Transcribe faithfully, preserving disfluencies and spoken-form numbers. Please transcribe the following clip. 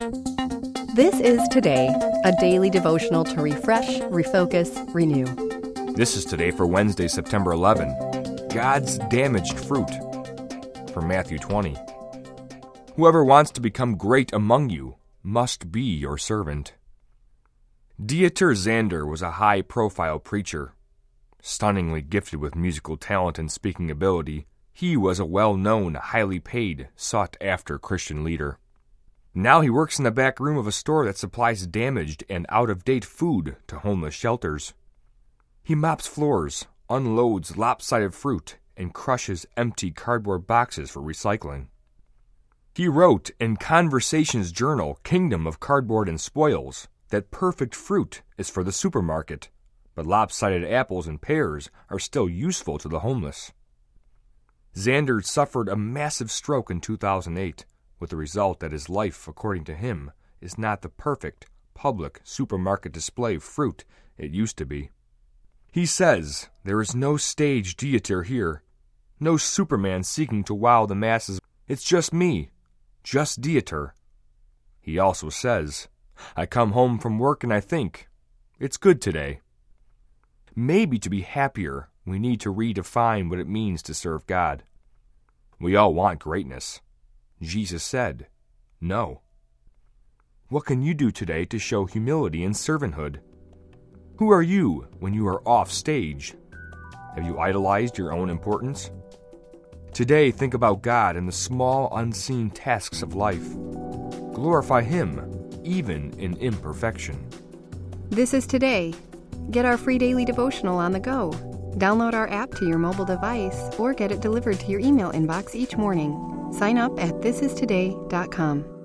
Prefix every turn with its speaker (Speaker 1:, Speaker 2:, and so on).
Speaker 1: This is Today, a daily devotional to refresh, refocus, renew.
Speaker 2: This is Today for Wednesday, September eleventh. God's damaged fruit. From Matthew twenty. Whoever wants to become great among you must be your servant. Dieter Zander was a high-profile preacher. Stunningly gifted with musical talent and speaking ability, he was a well-known, highly paid, sought-after Christian leader. Now he works in the back room of a store that supplies damaged and out-of-date food to homeless shelters. He mops floors, unloads lopsided fruit, and crushes empty cardboard boxes for recycling. He wrote in Conversations journal, Kingdom of Cardboard and Spoils, that perfect fruit is for the supermarket, but lopsided apples and pears are still useful to the homeless. Zander suffered a massive stroke in two thousand eight, with the result that his life, according to him, is not the perfect, public, supermarket display of fruit it used to be. He says, "There is no stage Dieter here, no Superman seeking to wow the masses. It's just me, just Dieter." He also says, "I come home from work and I think, it's good today." Maybe to be happier, we need to redefine what it means to serve God. We all want greatness. Jesus said, no. What can you do today to show humility and servanthood? Who are you when you are off stage? Have you idolized your own importance? Today, think about God and the small, unseen tasks of life. Glorify Him, even in imperfection.
Speaker 1: This is Today. Get our free daily devotional on the go. Download our app to your mobile device or get it delivered to your email inbox each morning. Sign up at this is today dot com.